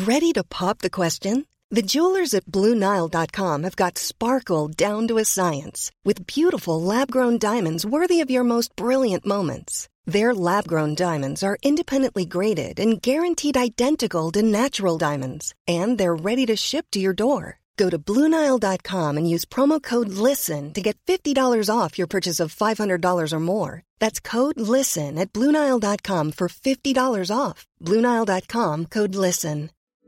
Ready to pop the question? The jewelers at BlueNile.com have got sparkle down to a science with beautiful lab-grown diamonds worthy of your most brilliant moments. Their lab-grown diamonds are independently graded and guaranteed identical to natural diamonds, and they're ready to ship to your door. Go to BlueNile.com and use promo code LISTEN to get $50 off your purchase of $500 or more. That's code LISTEN at BlueNile.com for $50 off. BlueNile.com, code LISTEN.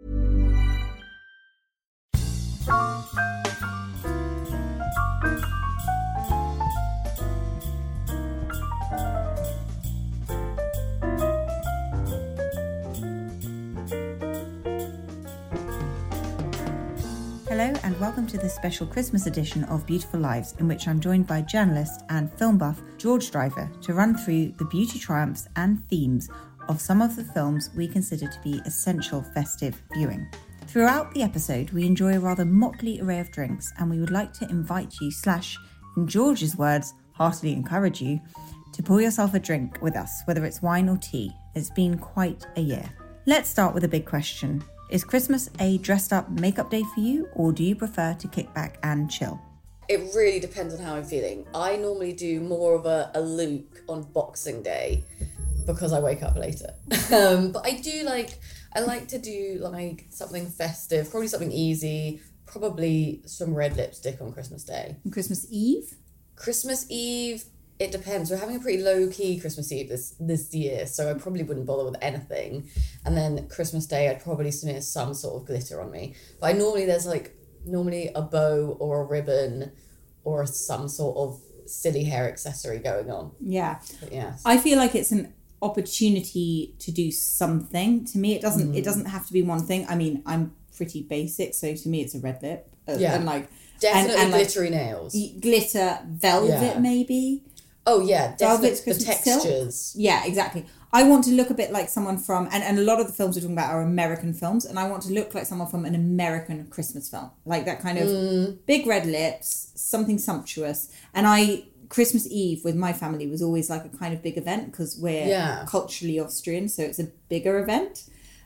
Hello and welcome to this special Christmas edition of Beautiful Lives, in which I'm joined by journalist and film buff George Driver to run through the beauty triumphs and themes of some of the films we consider to be essential festive viewing. Throughout the episode, we enjoy a rather motley array of drinks, and we would like to invite you, in George's words, heartily encourage you, to pour yourself a drink with us, whether it's wine or tea. It's been quite a year. Let's start with a big question. Is Christmas a dressed up makeup day for you, or do you prefer to kick back and chill? It really depends on how I'm feeling. I normally do more of a look on Boxing Day because I wake up later. But I like to do like something festive, probably something easy, probably some red lipstick on Christmas Day. And Christmas Eve? Christmas Eve, it depends. We're having a pretty low-key Christmas Eve this year, so I probably wouldn't bother with anything. And then Christmas Day, I'd probably smear some sort of glitter on me. But there's a bow or a ribbon or some sort of silly hair accessory going on. Yeah. But yes. I feel like it's an opportunity to do something. To me, it doesn't have to be one thing. I mean, I'm pretty basic, so to me, it's a red lip. Yeah. And definitely and glittery nails. Glitter, velvet, maybe. Oh, yeah, definitely. The Silk. textures. Yeah, exactly. I want to look a bit like someone from, and a lot of the films we're talking about are American films, and I want to look like someone from an American Christmas film. Like that kind of big red lips, something sumptuous. And Christmas Eve with my family was always like a kind of big event because we're culturally Austrian, so it's a bigger event.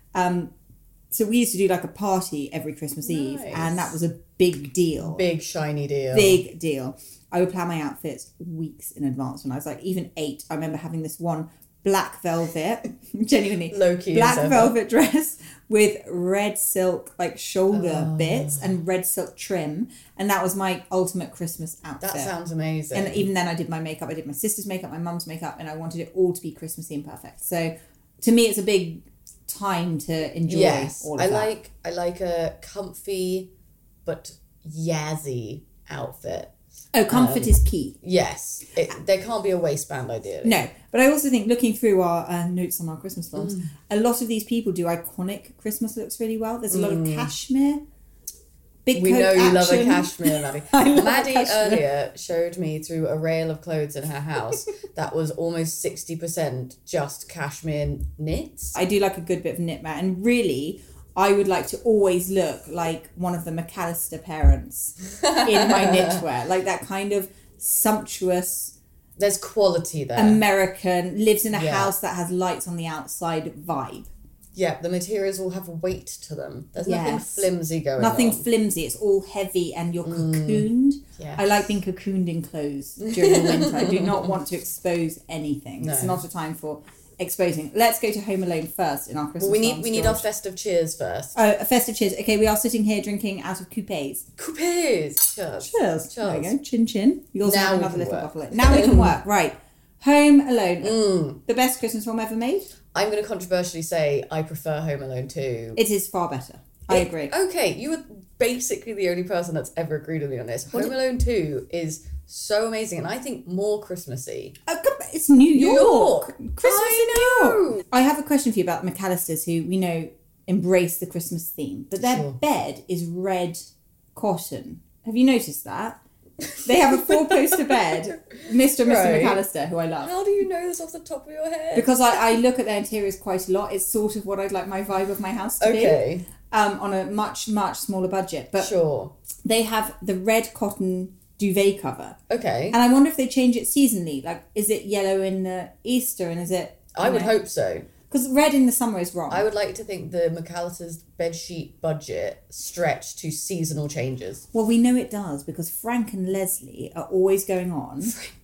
So we used to do like a party every Christmas Eve, and that was a big deal. Big, shiny deal. Big deal. I would plan my outfits weeks in advance when I was like even 8. I remember having this one black velvet, genuinely low-key black velvet dress with red silk like shoulder bits and red silk trim, and that was my ultimate Christmas outfit. That sounds amazing. And even then I did my makeup. I did my sister's makeup, my mum's makeup, and I wanted it all to be Christmassy and perfect. So to me, it's a big time to enjoy all of that. I like a comfy but yazzy outfit. Oh, comfort is key. Yes. There can't be a waistband, ideally. No, but I also think looking through our notes on our Christmas films, a lot of these people do iconic Christmas looks really well. There's a lot of cashmere. We know you love a cashmere, Maddie. Maddie cashmere. earlier showed me through a rail of clothes in her house that was almost 60% just cashmere knits. I do like a good bit of knitwear, and really, I would like to always look like one of the McAllister parents in my knitwear, like that kind of sumptuous. There's quality there. American, lives in a house that has lights on the outside vibe. Yeah, the materials all have weight to them. There's nothing flimsy going on. Nothing flimsy. It's all heavy and you're cocooned. Yes. I like being cocooned in clothes during the winter. I do not want to expose anything. No. It's not a time for exposing. Let's go to Home Alone first in our Christmas we films, need our festive cheers first. Oh, a festive cheers. Okay, we are sitting here drinking out of coupes. Coupes. Cheers. Cheers. There we go. Chin chin. You also Now have we another can little work. bottle. Now we can work. Right. Home Alone. The best Christmas film ever made? I'm going to controversially say I prefer Home Alone 2. It is far better. I agree. Okay, you were basically the only person that's ever agreed with me on this. Home Alone 2 is so amazing, and I think more Christmassy. It's New York. Christmas I in New know. York. I have a question for you about the McAllisters, who we know embrace the Christmas theme, but their bed is red cotton. Have you noticed that? They have a 4-poster bed, Mr. and Mr. McAllister, who I love. How do you know this off the top of your head? Because I look at their interiors quite a lot. It's sort of what I'd like my vibe of my house to be. On a much, much smaller budget. But sure. They have the red cotton duvet cover. Okay. And I wonder if they change it seasonally. Like, is it yellow in Easter and is it... I would hope so. Because red in the summer is wrong. I would like to think the McAllister's bedsheet budget stretched to seasonal changes. Well, we know it does because Frank and Leslie are always going on.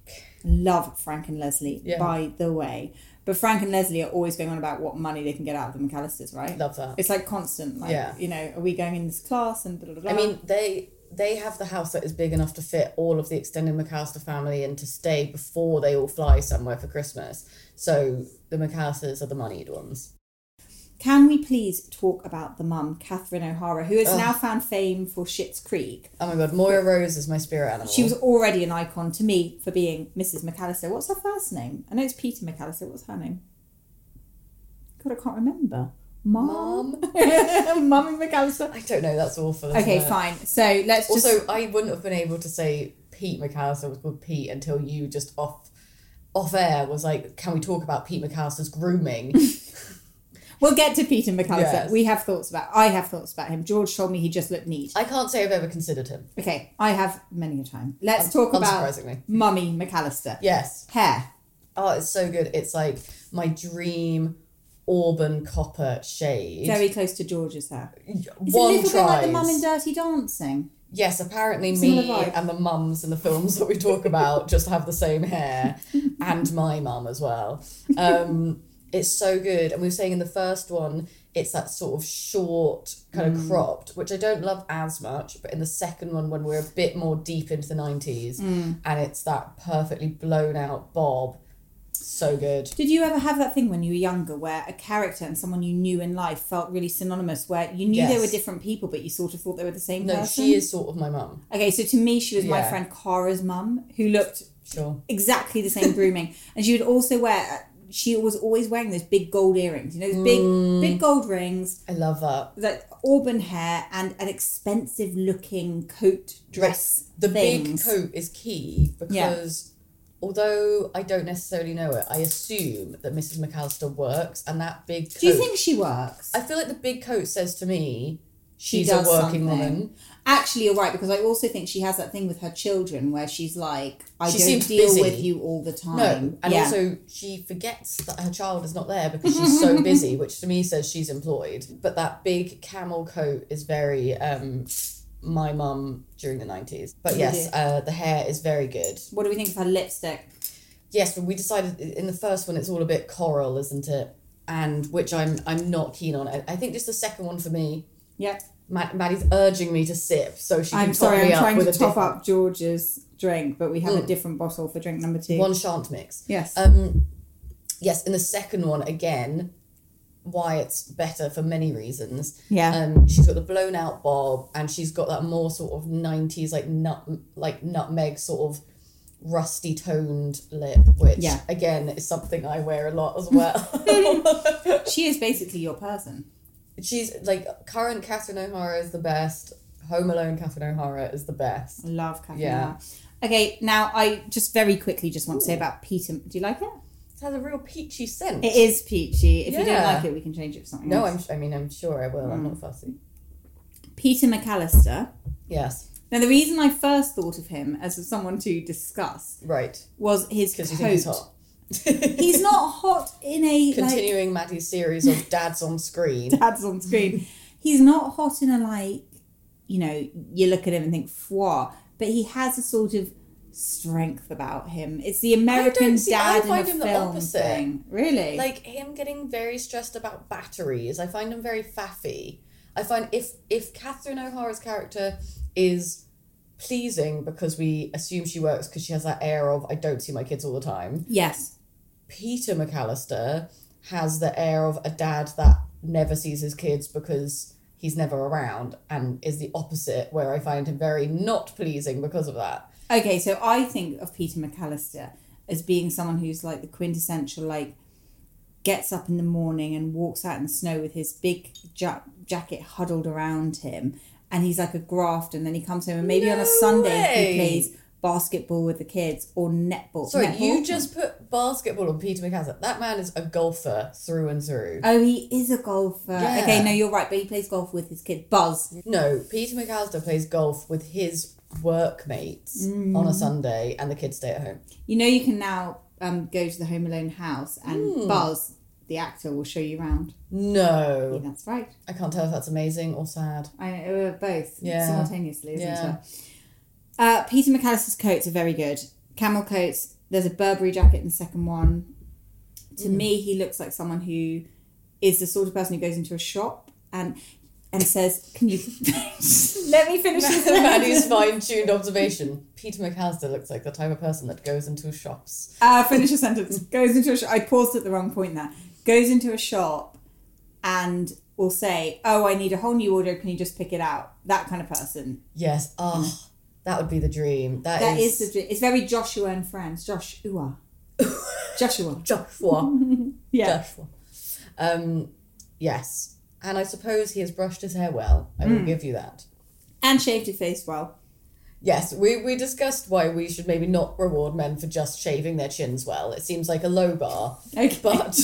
Love Frank and Leslie, by the way. But Frank and Leslie are always going on about what money they can get out of the McAllisters, right? Love that. It's like constant, like, you know, are we going in this class and blah, blah, blah. I mean, they have the house that is big enough to fit all of the extended McAllister family and to stay before they all fly somewhere for Christmas. So the McAllisters are the moneyed ones. Can we please talk about the mum, Catherine O'Hara, who has now found fame for Schitt's Creek? Oh my God, Moira Rose is my spirit animal. She was already an icon to me for being Mrs. McAllister. What's her first name? I know it's Peter McAllister. What's her name? God, I can't remember. Mum and McAllister. I don't know, that's awful. Okay, fine. So let's just... Also, I wouldn't have been able to say Pete McAllister was called Pete until you just off air was like, can we talk about Pete McAllister's grooming? We'll get to Peter McAllister. Yes. I have thoughts about him. George told me he just looked neat. I can't say I've ever considered him. Okay, I have many a time. Let's talk about Mummy McAllister. Yes. Hair. Oh, it's so good. It's like my dream auburn copper shade. Very close to George's hair. It's One a little tries. bit like the mum in Dirty Dancing. Yes, apparently Similar me vibe. and the mums in the films that we talk about just have the same hair, and my mum as well. It's so good. And we were saying in the first one, it's that sort of short, kind of cropped, which I don't love as much. But in the second one, when we're a bit more deep into the 90s, and it's that perfectly blown out bob, so good. Did you ever have that thing when you were younger where a character and someone you knew in life felt really synonymous, where you knew they were different people, but you sort of thought they were the same person? No, she is sort of my mum. Okay, so to me, she was my friend Cara's mum, who looked exactly the same grooming. And she would also wear... She was always wearing those big gold earrings, you know, those big gold rings. I love that. That auburn hair and an expensive looking coat dress. The big coat is key because although I don't necessarily know it, I assume that Mrs. McAllister works, and that big coat... Do you think she works? I feel like the big coat says to me she's does a working something. woman. Actually, you're right, because I also think she has that thing with her children where she's like, I She don't seems deal busy. with you all the time. No, and also she forgets that her child is not there because she's so busy, which to me says she's employed. But that big camel coat is very my mum during the 90s. But yes, the hair is very good. What do we think of her lipstick? Yes, but we decided in the first one it's all a bit coral, isn't it? And which I'm not keen on. I think just the second one for me. Yep. Maddie's urging me to sip so she can I'm top sorry, me I'm up trying with to a top different... up George's drink, but we have a different bottle for drink number 2. One shan't mix. Yes. Yes, in the second one, again, why it's better for many reasons. Yeah. She's got the blown out bob, and she's got that more sort of 90s like nutmeg sort of rusty toned lip, which again is something I wear a lot as well. She is basically your person. She's like current Catherine O'Hara is the best. Home Alone Catherine O'Hara is the best. I love Catherine O'Hara. Okay, now I just very quickly just want to say about Peter. Do you like it? It has a real peachy scent. It is peachy. If you don't like it, we can change it for something else. I'm sure I will. I'm not fussy. Peter McAllister. Yes. Now, the reason I first thought of him as someone to discuss was his coat. Because you think he's hot. He's not hot in a... Continuing Maddie's series of dads on screen. Dads on screen. He's not hot in a, like, you know, you look at him and think, "Fwa," but he has a sort of strength about him. It's the American dad in a film thing. Really? Like, him getting very stressed about batteries. I find him very faffy. I find if Catherine O'Hara's character is pleasing because we assume she works because she has that air of, I don't see my kids all the time. Yes. Peter McAllister has the air of a dad that never sees his kids because he's never around, and is the opposite, where I find him very not pleasing because of that. Okay, so I think of Peter McAllister as being someone who's like the quintessential, like, gets up in the morning and walks out in the snow with his big jacket huddled around him, and he's like a grafter, and then he comes home and maybe on a Sunday he plays basketball with the kids or netball. Sorry, netball? you just put basketball on Peter McAllister. That man is a golfer through and through. Oh, he is a golfer. Yeah. Okay, no, you're right, but he plays golf with his kid, Buzz. No, Peter McAllister plays golf with his workmates on a Sunday, and the kids stay at home. You know, you can now go to the Home Alone house and Buzz the actor, will show you around. No. Yeah, that's right. I can't tell if that's amazing or sad. Both Yeah. simultaneously, isn't Yeah. it? Peter McAllister's coats are very good. Camel coats. There's a Burberry jacket in the second one. To me, he looks like someone who is the sort of person who goes into a shop and says, "Can you let me finish this?" Maddie's fine-tuned observation. Peter McAllister looks like the type of person that goes into shops. Finish a sentence. Goes into a shop. I paused at the wrong point there. Goes into a shop and will say, "Oh, I need a whole new wardrobe. Can you just pick it out?" That kind of person. Yes. Oh, that would be the dream. That is the dream. It's very Joshua and Friends. Joshua. Joshua. Yeah. Joshua. Yes. And I suppose he has brushed his hair well. I will give you that. And shaved his face well. Yes, we discussed why we should maybe not reward men for just shaving their chins well. It seems like a low bar. Okay.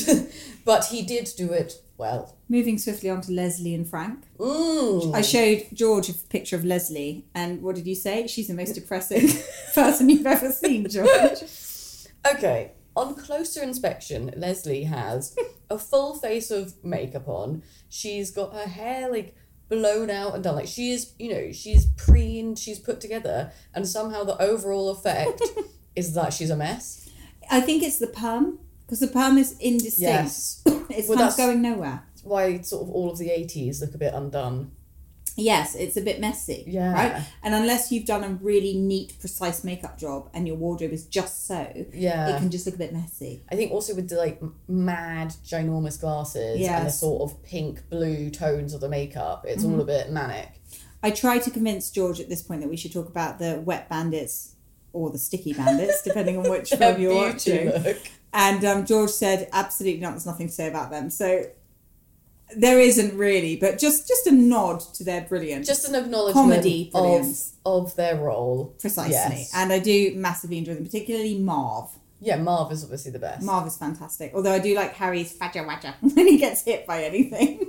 But he did do it well. Moving swiftly on to Leslie and Frank. Mm. I showed George a picture of Leslie, and what did you say? She's the most depressing person you've ever seen, George. Okay, on closer inspection, Leslie has a full face of makeup on. She's got her hair like blown out and done. Like she is, she's preened, she's put together, and somehow the overall effect is that she's a mess. I think it's the perm, because the perm is indistinct. Yes. It's Well, kind of that's- going nowhere. Why sort of all of the 80s look a bit undone. Yes, it's a bit messy. Yeah. Right? And unless you've done a really neat, precise makeup job and your wardrobe is just so, Yeah. it can just look a bit messy. I think also with the like mad ginormous glasses and the Yes. sort of pink blue tones of the makeup, it's all a bit manic. I tried to convince George at this point that we should talk about the wet bandits or the sticky bandits, depending on which film you're Beauty watching. look. And George said, absolutely not, there's nothing to say about them. So there isn't really, but just a nod to their brilliance. Just an acknowledgement Comedy brilliance. of their role. Precisely. Yes. And I do massively enjoy them, particularly Marv. Yeah, Marv is obviously the best. Marv is fantastic. Although I do like Harry's fadja wadja when he gets hit by anything.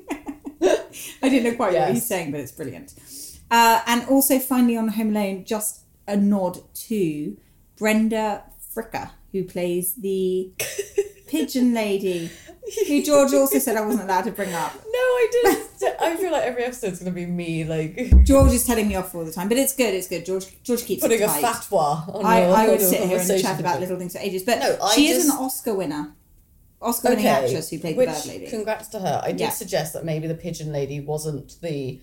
I didn't know quite what he's saying, but it's brilliant. And also finally on Home Alone, just a nod to Brenda Fricker, who plays the pigeon lady, who George also said I wasn't allowed to bring up. No, I didn't. I feel like every episode's going to be me, like... George is telling me off all the time, but it's good, it's good. George keeps putting it a tight. fatwa on I would your sit here and conversation chat about with little things for ages. But No, I she is just- an Oscar-winning actress who played the bird lady. Congrats to her. I did suggest that maybe the pigeon lady wasn't the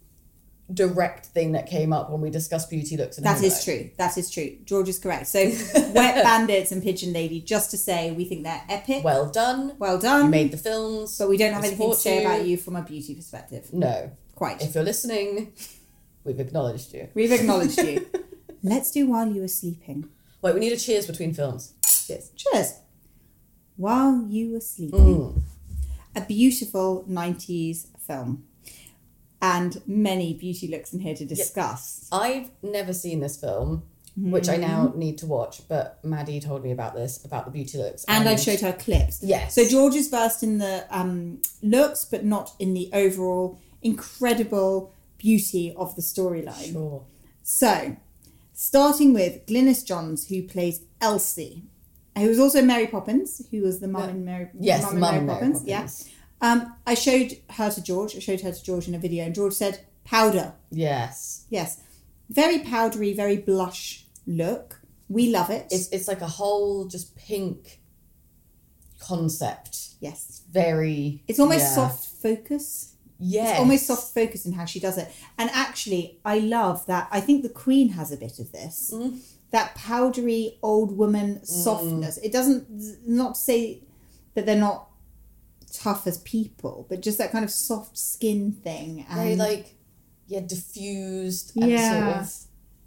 direct thing that came up when we discussed beauty looks. That is true. That is true. George is correct. So, Wet Bandits and Pigeon Lady, just to say, we think they're epic. Well done. Well done. You made the films. But we don't have We anything to support say about you from a beauty perspective. No. Quite. If you're listening, we've acknowledged you. We've acknowledged you. Let's do While You Were Sleeping. Wait, we need a cheers between films. Cheers. Cheers. While You Were Sleeping. A beautiful 90s film. And many beauty looks in here to discuss. I've never seen this film, which I now need to watch, but Maddie told me about this, about the beauty looks. And I showed her clips. Yes. So George is versed in the looks, but not in the overall incredible beauty of the storyline. Sure. So, starting with Glynis Johns, who plays Elsie, who was also Mary Poppins, who was the mum in Mary, Yes, mum in mum Mary in Mary Poppins. Poppins. Yeah. I showed her to George in a video, and George said, powder. Yes. Yes. Very powdery, very blush look. We love it. It's like a whole just pink concept. Yes. Very... It's almost soft focus. Yes. It's almost soft focus in how she does it. And actually, I love that. I think the Queen has a bit of this. That powdery old woman softness. It doesn't, not to say that they're not tough as people, but just that kind of soft skin thing. And Very diffused and sort of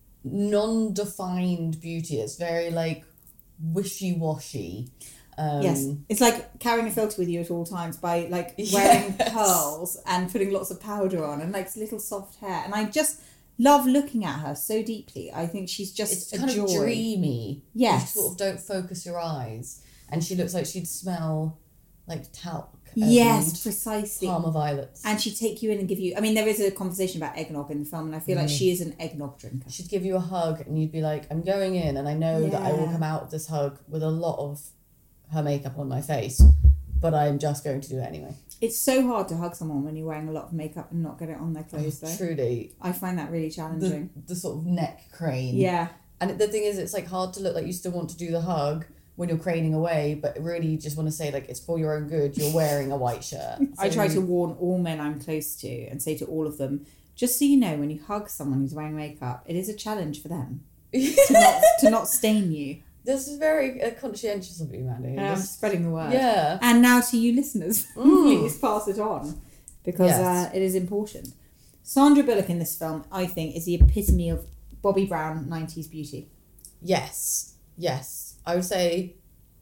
non-defined beauty. It's very wishy-washy. Yes, it's like carrying a filter with you at all times by wearing pearls and putting lots of powder on and little soft hair. And I just love looking at her so deeply. I think she's just It's a kind joy. of dreamy. Yes. You sort of don't focus your eyes. And she looks like she'd smell like talc. Yes, and precisely. Parma violets. And she'd take you in and give you... I mean, there is a conversation about eggnog in the film, and I feel like she is an eggnog drinker. She'd give you a hug and you'd be like, I'm going in and I know that I will Yeah. come out of this hug with a lot of her makeup on my face. but I'm just going to do it anyway. It's so hard to hug someone when you're wearing a lot of makeup and not get it on their clothes, though. Truly. I find that really challenging. The sort of neck crane. Yeah. And the thing is, it's like hard to look like you still want to do the hug when you're craning away, but really you just want to say, like, it's for your own good. You're wearing a white shirt. So I try to warn all men I'm close to and say to all of them, just so you know, when you hug someone who's wearing makeup, it is a challenge for them to not stain you. This is very conscientious of you, Mandy. I'm spreading the word. Yeah. And now to you listeners, please pass it on because it is important. Sandra Bullock in this film, I think, is the epitome of Bobby Brown 90s beauty. Yes. I would say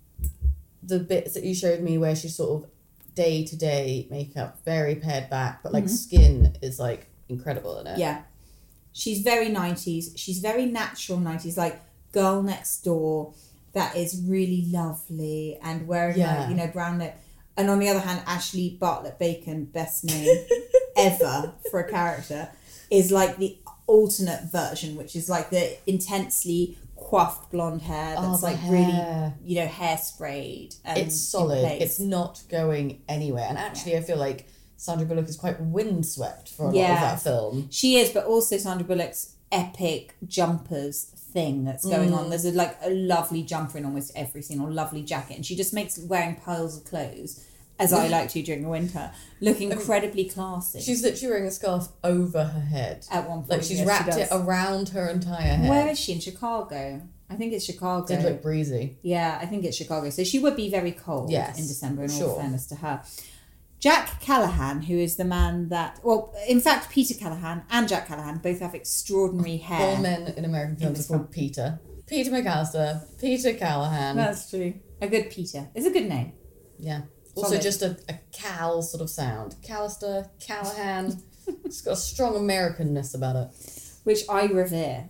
the bits that you showed me where she's sort of day-to-day makeup, very pared back, but like skin is like incredible in it. Yeah. She's very 90s. She's very natural 90s, like girl next door that is really lovely and wearing like, brown lip. And on the other hand, Ashley Bartlett Bacon, best name ever for a character, is like the alternate version, which is like the intensely coiffed blonde hair that's like hair. Really, hairsprayed. And it's solid. It's not going anywhere. And actually, I feel like Sandra Bullock is quite windswept for a lot of that film. She is, but also Sandra Bullock's epic jumpers thing that's going on. There's a lovely jumper in almost every scene, or lovely jacket, and she just makes wearing piles of clothes, as I like to during the winter, look incredibly classy. She's literally wearing a scarf over her head. At one point. Like she's wrapped it around her entire head. Where is she? In Chicago? I think it's Chicago. Did look breezy. Yeah, I think it's Chicago. So she would be very cold in December, in all fairness to her. Jack Callahan, who is the man that... Well, in fact, Peter Callahan and Jack Callahan both have extraordinary hair. All men in American films are called Peter. Peter McAllister, Peter Callahan. That's true. A good Peter. It's a good name. Yeah. Also just a Cal sort of sound. Callister, Callahan. It's got a strong Americanness about it. Which I revere.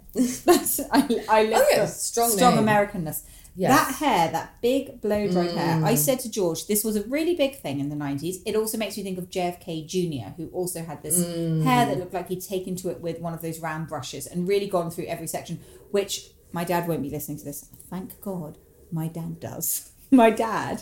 I love strong Americanness. Yes. That hair, that big blow-dried hair. I said to George, this was a really big thing in the 90s. It also makes me think of JFK Jr., who also had this hair that looked like he'd taken to it with one of those round brushes and really gone through every section, which my dad won't be listening to this. Thank God my dad does. My dad...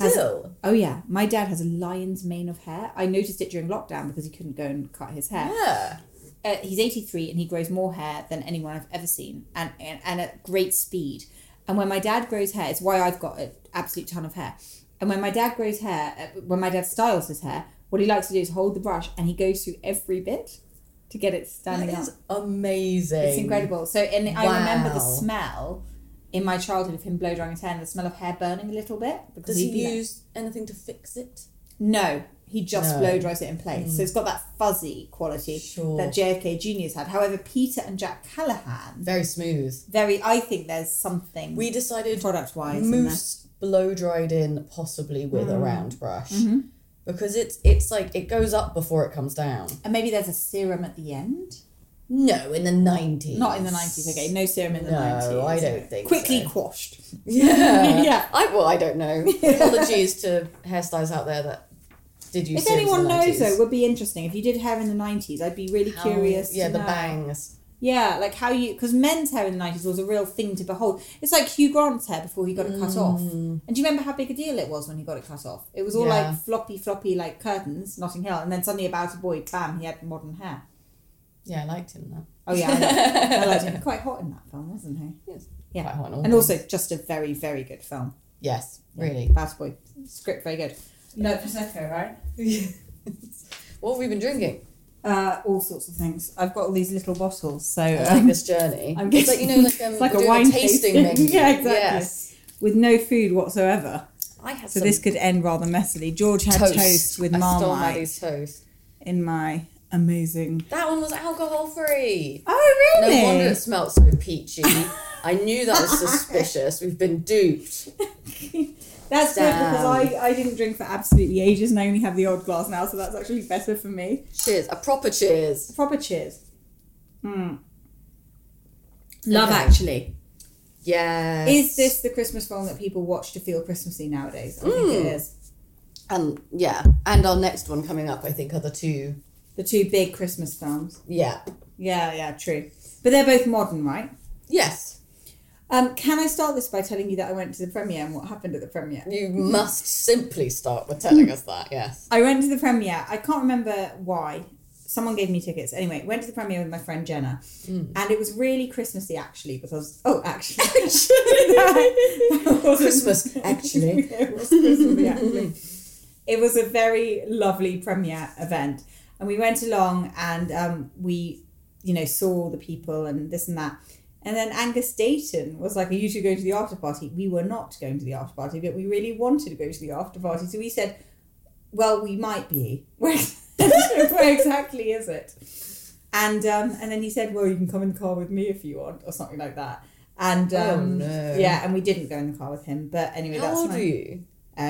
my dad has a lion's mane of hair. I noticed it during lockdown because he couldn't go and cut his hair. Yeah. He's 83 and he grows more hair than anyone I've ever seen, and at great speed. And when my dad grows hair, it's why I've got an absolute ton of hair. And when my dad grows hair, when my dad styles his hair, what he likes to do is hold the brush and he goes through every bit to get it standing up. That is amazing. It's incredible. So, I remember the smell in my childhood of him blow drying his hair and the smell of hair burning a little bit. Does he use anything to fix it? No, he just blow dries it in place. So it's got that fuzzy quality that JFK Jr.'s had. However, Peter and Jack Callahan... Very smooth. I think there's something... We decided product-wise mousse blow dried in possibly with a round brush. Mm-hmm. Because it's like it goes up before it comes down. And maybe there's a serum at the end? No, in the 90s. Not in the 90s, okay. No serum in the 90s. No, I don't think Quickly quashed. Yeah. Yeah. I don't know. Apologies to hairstylists out there that did use serums in the 90s. If anyone knows, though, it would be interesting. If you did hair in the 90s, I'd be really curious to know. The bangs. Yeah, like how you... Because men's hair in the 90s was a real thing to behold. It's like Hugh Grant's hair before he got it cut off. And do you remember how big a deal it was when he got it cut off? It was all like floppy, like curtains, Notting Hill. And then suddenly About a Boy, bam, he had modern hair. Yeah, I liked him, though. Oh, yeah, I liked him. Quite hot in that film, wasn't he? Yes. Yeah. Quite hot in all and also just a very, very good film. Yes, really. About a Boy. Script very good. No Prosecco, right? What have we been drinking? All sorts of things. I've got all these little bottles, so... I like this journey. It's like, it's like a wine tasting menu. Yeah, exactly. Yes. With no food whatsoever. So this could end rather messily. George had toast with Marmite. I stole Maddie's toast. In my amazing... That one was alcohol-free. Oh, really? No wonder it smelled so peachy. I knew that was suspicious. We've been duped. That's good because I didn't drink for absolutely ages and I only have the odd glass now, so that's actually better for me. Cheers. A proper cheers. Proper cheers. Love Actually. Yes. Is this the Christmas film that people watch to feel Christmassy nowadays? I think it is. And our next one coming up, I think, are the two big Christmas films. Yeah. Yeah, true. But they're both modern, right? Yes. Can I start this by telling you that I went to the premiere and what happened at the premiere? You must simply start with telling us that, yes. I went to the premiere. I can't remember why. Someone gave me tickets. Anyway, went to the premiere with my friend Jenna. And it was really Christmassy, actually, because... Oh, actually. Christmas, actually. It was Christmassy, actually. It was a very lovely premiere event. And we went along and we, saw all the people and this and that. And then Angus Dayton was like, are you two going to the after party? We were not going to the after party, but we really wanted to go to the after party. So we said, well, we might be. Where exactly is it? And then he said, well, you can come in the car with me if you want, or something like that. And yeah, and we didn't go in the car with him. But anyway, How old are you?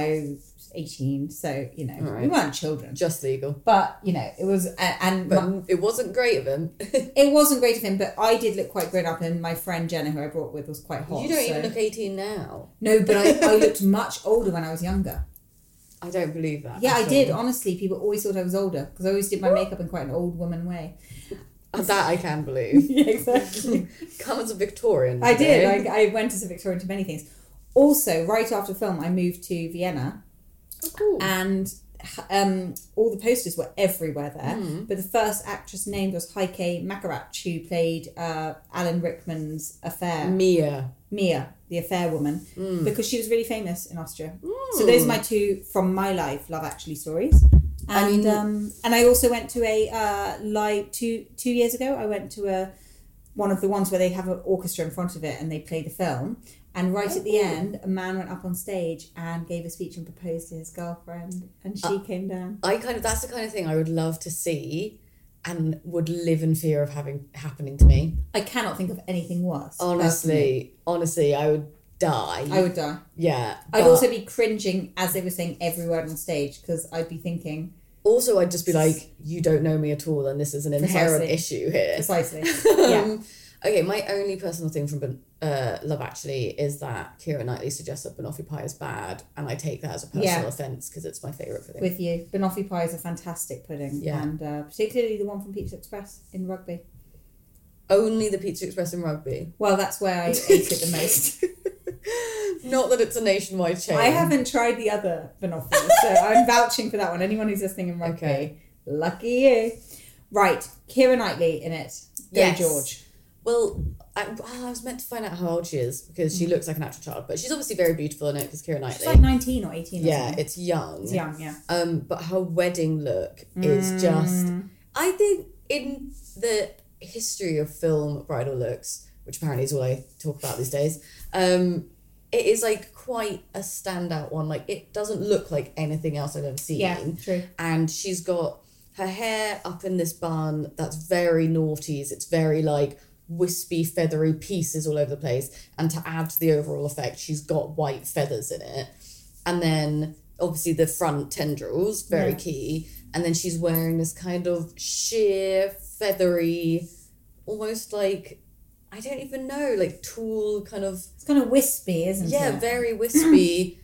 18, so Right. we weren't children, Just legal. but it was But it wasn't great of him. it wasn't great of him, but I did look quite grown up, and my friend Jenna, who I brought with, was quite hot. You don't even look 18 now. No, but I looked much older when I was younger. I don't believe that. Yeah, I at did. all. Honestly, people always thought I was older because I always did my makeup in quite an old woman way. That I can believe. Yeah, exactly. Come as a Victorian. I today. did. I went as a Victorian to many things. Also, right after the film, I moved to Vienna. Oh, cool. And all the posters were everywhere there. But the first actress named was Heike Makarach, who played Alan Rickman's affair. Mia, the affair woman, because she was really famous in Austria. So those are my two from my life Love Actually stories. And and I also went to a live 2 years ago. I went to one of the ones where they have an orchestra in front of it and they play the film. And right at the end, a man went up on stage and gave a speech and proposed to his girlfriend, and she came down. that's the kind of thing I would love to see and would live in fear of having happening to me. I cannot think of anything worse. Honestly, I would die. I would die. Yeah. I'd but also be cringing as they were saying every word on stage, because I'd be thinking... Also, I'd just be like, you don't know me at all, and this is an inherent Precisely. issue here. Precisely. Yeah. Okay, my only personal thing from Love Actually is that Keira Knightley suggests that banoffee pie is bad, and I take that as a personal offence because it's my favourite pudding. With you. Banoffee pie is a fantastic pudding. Yeah. And particularly the one from Pizza Express in Rugby. Only the Pizza Express in Rugby. Well, that's where I ate it the most. Not that it's a nationwide chain. I haven't tried the other banoffee, so I'm vouching for that one. Anyone who's listening in Rugby, Okay. lucky you. Right, Keira Knightley in it. Go Yes. George. Well, I was meant to find out how old she is because she looks like an actual child, but she's obviously very beautiful in it because Keira Knightley. She's like 19 or 18 or yeah, something. it's young. It's young, yeah. But her wedding look is just... I think in the history of film bridal looks, which apparently is all I talk about these days, it is like quite a standout one. Like, it doesn't look like anything else I've ever seen. Yeah, true. And she's got her hair up in this bun that's very noughties. It's very like wispy, feathery pieces all over the place. And to add to the overall effect, she's got white feathers in it. And then obviously the front tendrils, very key. And then she's wearing this kind of sheer, feathery, almost like, I don't even know, like tulle kind of... It's kind of wispy, isn't it? Yeah, very wispy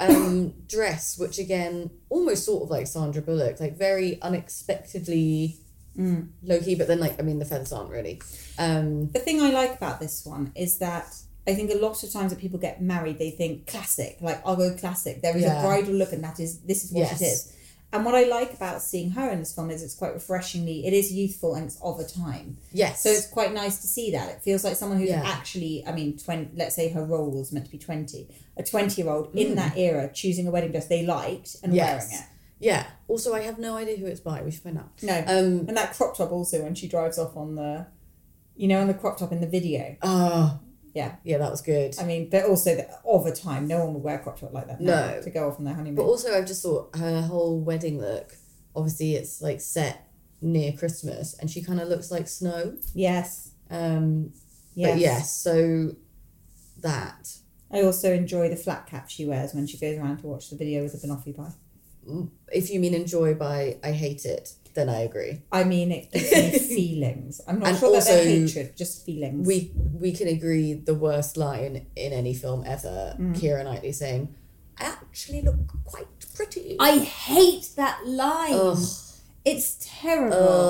dress, which again, almost sort of like Sandra Bullock, like very unexpectedly low-key, but then like, I mean, the feathers aren't really. The thing I like about this one is that I think a lot of times that people get married, they think classic, like I'll go classic. There is a bridal look and this is what it is. And what I like about seeing her in this film is it's quite refreshingly, it is youthful and it's of a time. Yes. So it's quite nice to see that. It feels like someone who's actually, I mean, 20, let's say her role was meant to be 20. A 20-year-old in that era choosing a wedding dress they liked and wearing it. Yeah. Also, I have no idea who it's by. We should find out. No. And that crop top also when she drives off on the, on the crop top in the video. Oh. Yeah. Yeah, that was good. I mean, but also of a time, no one would wear a crop top like that now No. to go off on their honeymoon. But also, I've just thought her whole wedding look, obviously it's like set near Christmas and she kind of looks like snow. Yes. But yes, so that. I also enjoy the flat cap she wears when she goes around to watch the video with the banoffee pie. If you mean enjoy by I hate it, then I agree. I mean, it gives me feelings. I'm not And sure that they're also, hatred, just feelings. We can agree the worst line in any film ever, Keira Knightley saying, I actually look quite pretty. I hate that line. Ugh. It's terrible.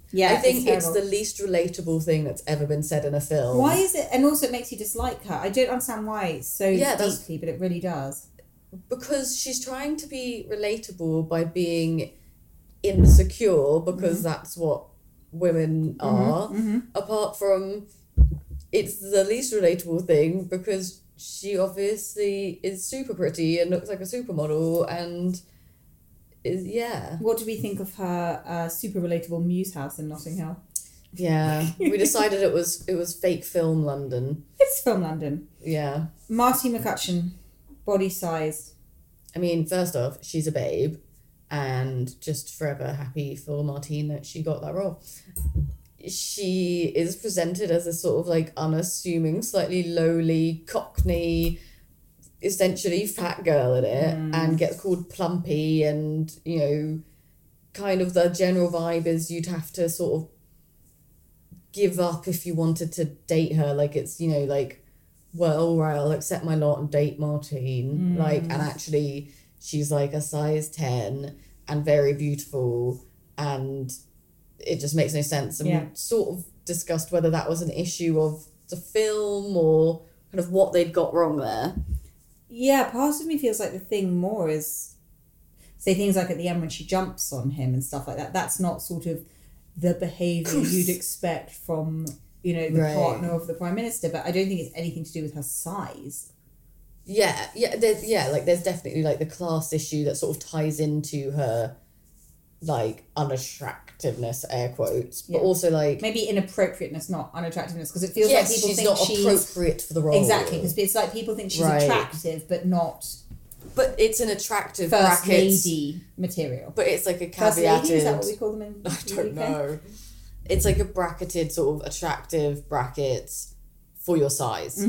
Yeah, I think it's terrible. the least relatable thing that's ever been said in a film. Why is it? And also it makes you dislike her. I don't understand why it's so deeply, but it really does. Because she's trying to be relatable by being insecure, because that's what women are. Apart from, it's the least relatable thing because she obviously is super pretty and looks like a supermodel and is, What do we think of her super relatable Muse house in Notting Hill? Yeah, we decided it was fake film London. It's Film London. Yeah. Martine McCutcheon, body size. I mean, first off, she's a babe, and just forever happy for Martine that she got that role. She is presented as a sort of like unassuming, slightly lowly, cockney, essentially fat girl in it, and gets called plumpy, and, you know, kind of the general vibe is you'd have to sort of give up if you wanted to date her. Like, it's, you know, like, well, all right, I'll accept my lot and date Martine. Like, and actually she's like a size 10 and very beautiful, and it just makes no sense. And we sort of discussed whether that was an issue of the film or kind of what they'd got wrong there. Yeah, part of me feels like the thing more is, say, things like at the end when she jumps on him and stuff like that, that's not sort of the behaviour you'd expect from, you know, the partner of the Prime Minister, but I don't think it's anything to do with her size. There's definitely like the class issue that sort of ties into her like unattractiveness, air quotes, but also like maybe inappropriateness, not unattractiveness, because it feels like people she's think not appropriate for the role. Exactly, because it's like people think she's attractive, but not. But it's an attractive first brackets, lady material. But it's like a caveated. First lady, is that what we call them in? I don't know. It's like a bracketed sort of attractive brackets for your size,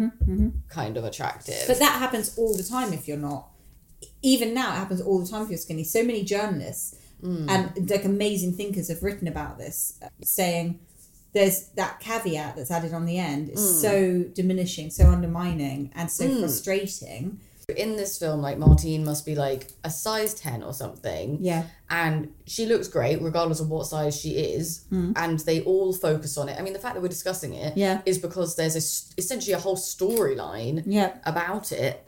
kind of attractive. But that happens all the time if you're not. Even now, it happens all the time if you're skinny. So many journalists and like amazing thinkers have written about this, saying there's that caveat that's added on the end. It's so diminishing, so undermining, and so frustrating. In this film, like, Martine must be like a size 10 or something. Yeah. And she looks great regardless of what size she is. And they all focus on it. I mean, the fact that we're discussing it is because there's essentially a whole storyline about it.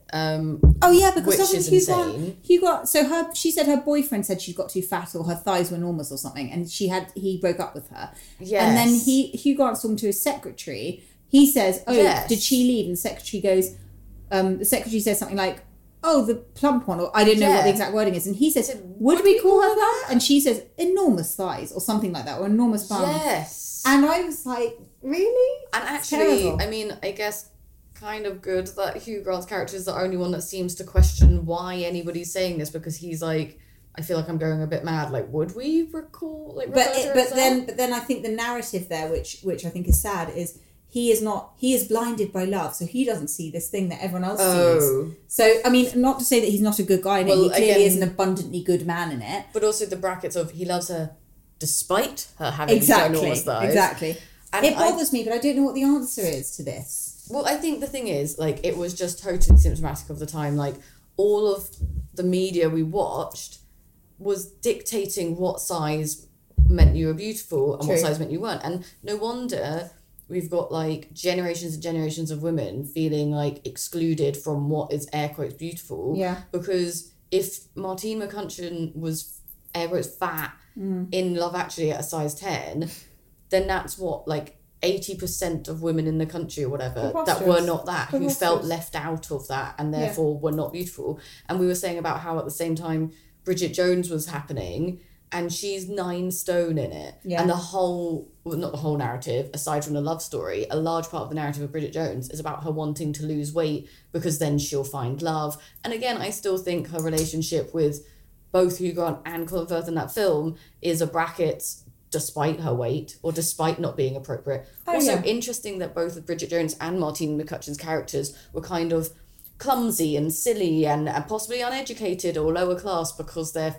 Because which doesn't Hugh Grant, so she said her boyfriend said she got too fat or her thighs were enormous or something, and he broke up with her. Yes. And then Hugh Grant's talking to his secretary. He says, did she leave? And the secretary goes, the secretary says something like, oh, the plump one, or I don't know what the exact wording is. And he says, would we call her that? And she says, enormous thighs or something like that, or enormous bum. Yes. And I was like, really? And actually, I mean, I guess kind of good that Hugh Grant's character is the only one that seems to question why anybody's saying this, because he's like, I feel like I'm going a bit mad. Like, would we recall? Like, but then I think the narrative there, which I think is sad, is he is blinded by love, so he doesn't see this thing that everyone else sees. So, I mean, not to say that he's not a good guy in it, he clearly is an abundantly good man in it. But also the brackets of he loves her despite her having ginormous thighs. Exactly. And it bothers me, but I don't know what the answer is to this. Well, I think the thing is, like, it was just totally symptomatic of the time. Like, all of the media we watched was dictating what size meant you were beautiful and what size meant you weren't. And no wonder we've got like generations and generations of women feeling like excluded from what is air quotes beautiful. Yeah. Because if Martine McCutcheon was air quotes fat in Love Actually at a size 10, then that's what, like 80% of women in the country or whatever that were not that, who felt left out of that and therefore were not beautiful. And we were saying about how at the same time Bridget Jones was happening, and she's 9 stone in it. Yeah. And not the whole narrative, aside from the love story, a large part of the narrative of Bridget Jones is about her wanting to lose weight because then she'll find love. And again, I still think her relationship with both Hugh Grant and Colin Firth in that film is a brackets despite her weight or despite not being appropriate. Interesting that both of Bridget Jones and Martine McCutcheon's characters were kind of clumsy and silly and possibly uneducated or lower class because they're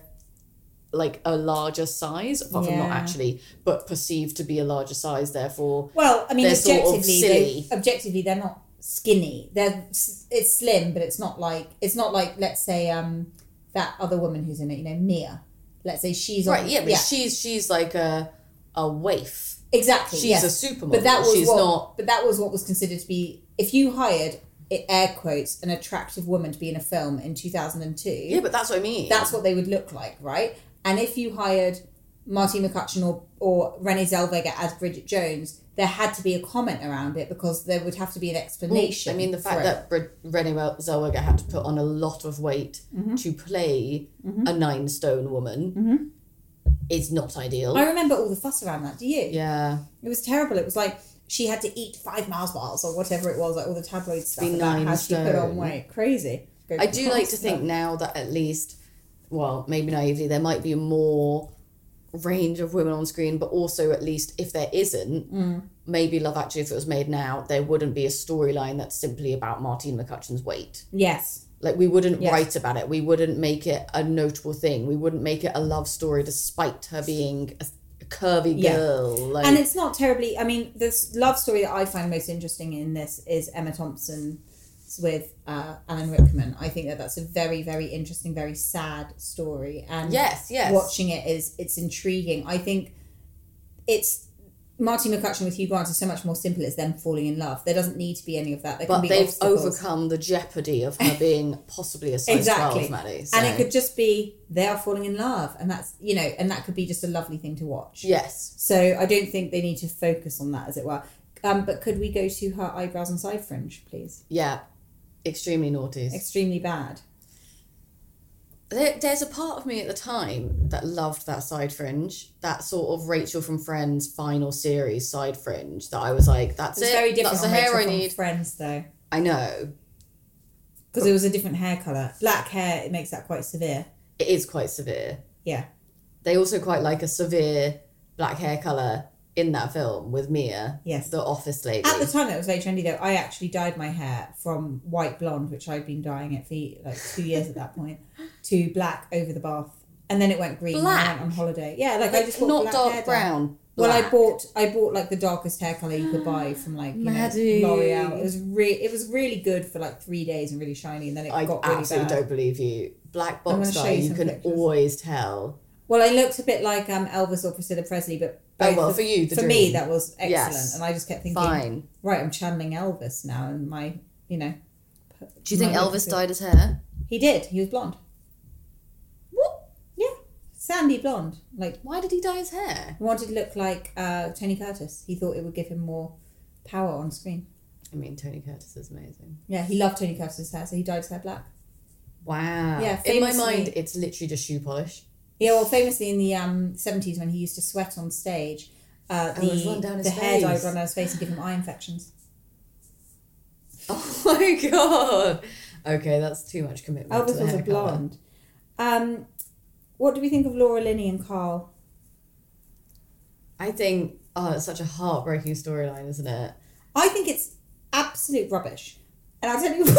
like a larger size, apart from not actually, but perceived to be a larger size, therefore well, I mean, objectively, objectively they're not skinny. It's slim, but it's not like let's say that other woman who's in it, you know, Mia. Let's say she's right, but she's like a a waif. Exactly. She's a supermodel. But that was She's not. But that was what was considered to be, if you hired, air quotes, an attractive woman to be in a film in 2002. Yeah, but that's what I mean. That's what they would look like, right? And if you hired Martine McCutcheon or Renée Zellweger as Bridget Jones, there had to be a comment around it because there would have to be an explanation. I mean, the fact that Renée Zellweger had to put on a lot of weight to play a 9-stone woman is not ideal. I remember all the fuss around that. Do you? Yeah. It was terrible. It was like she had to eat 5 Mars bars or whatever it was, like all the tabloid stuff about how she put on weight. Crazy. I do like to think now that at least, well, maybe naively, there might be more range of women on screen, but also at least if there isn't, maybe Love Actually, if it was made now, there wouldn't be a storyline that's simply about Martine McCutcheon's weight. Yes. Like, we wouldn't write about it. We wouldn't make it a notable thing. We wouldn't make it a love story despite her being a curvy girl. Like, and it's not terribly... I mean, this love story that I find most interesting in this is Emma Thompson's with Alan Rickman. I think that that's a very, very interesting, very sad story. And yes. watching it it's intriguing. I think it's... Martine McCutcheon with Hugh Grant is so much more simple. It's them falling in love. There doesn't need to be any of that. But they've overcome the jeopardy of her being possibly a size 12, Maddie. So. And it could just be they are falling in love, and that's, you know, and that could be just a lovely thing to watch. Yes. So I don't think they need to focus on that, as it were. But could we go to her eyebrows and side fringe, please? Yeah, extremely naughty. Extremely bad. There's a part of me at the time that loved that side fringe, that sort of Rachel from Friends final series side fringe, that I was like, that's It's it. very different That's the from hair Rachel I from need. Friends, though. I know. Because it was a different hair colour. Black hair, it makes that quite severe. It is quite severe. Yeah. They also quite like a severe black hair colour in that film with Mia, yes, the office lady. At the time, that was very trendy, though. I actually dyed my hair from white blonde, which I'd been dyeing it for like 2 years at that point, to black over the bath, and then it went green. Black? And I went on holiday. Yeah, like I just bought not black dark hair brown. dye. Well, I bought like the darkest hair colour you could buy from like Maddie. L'Oreal. It was really good for like 3 days and really shiny, and then it got really bad. I absolutely don't believe you. Black I'm box gonna show dye, you you some can pictures. always tell. Well, I looked a bit like Elvis or Priscilla Presley, but for you, for me that was excellent, Yes. and I just kept thinking, Fine. right, I'm channeling Elvis now, and my, Do you think Elvis dyed his hair? He did. He was blonde. What? Yeah, sandy blonde. Like, Why did he dye his hair? he wanted to look like Tony Curtis. He thought it would give him more power on screen. I mean, Tony Curtis is amazing. Yeah, he loved Tony Curtis's hair, so he dyed his hair black. Wow. Yeah, in my famously- mind, it's literally just shoe polish. Yeah, well, famously in the 70s when he used to sweat on stage, it would run down his the hair dye face. would run down his face and give him eye infections. Oh my god. Okay, that's too much commitment. to Elvis the was a hair colour. blonde. What do we think of Laura Linney and Carl? I think, it's such a heartbreaking storyline, isn't it? I think it's absolute rubbish. And I'll tell you